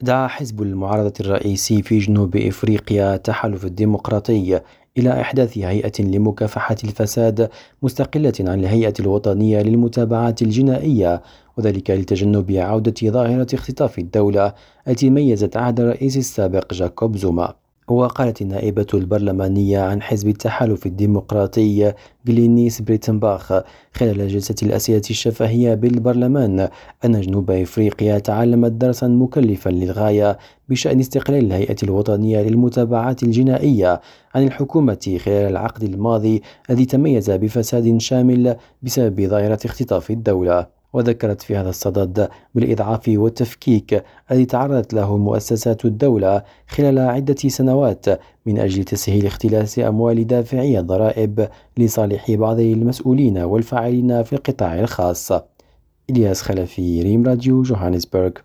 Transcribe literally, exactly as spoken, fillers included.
دعا حزب المعارضة الرئيسي في جنوب إفريقيا تحالف الديمقراطي إلى إحداث هيئة لمكافحة الفساد مستقلة عن الهيئة الوطنية للمتابعات الجنائية، وذلك لتجنب عودة ظاهرة اختطاف الدولة التي ميزت عهد الرئيس السابق جاكوب زوما. وقالت النائبة البرلمانية عن حزب التحالف الديمقراطي غلينيس بريتنباخ خلال جلسة الأسئلة الشفهية بالبرلمان أن جنوب إفريقيا تعلمت درسا مكلفا للغاية بشأن استقلال الهيئة الوطنية للمتابعات الجنائية عن الحكومة خلال العقد الماضي الذي تميز بفساد شامل بسبب ظاهرة اختطاف الدولة. وذكرت في هذا الصدد بالإضعاف والتفكيك الذي تعرضت له مؤسسات الدولة خلال عدة سنوات من أجل تسهيل اختلاس أموال دافعي الضرائب لصالح بعض المسؤولين والفاعلين في القطاع الخاص. إلياس خلفي، ريم راديو، جوهانسبرغ.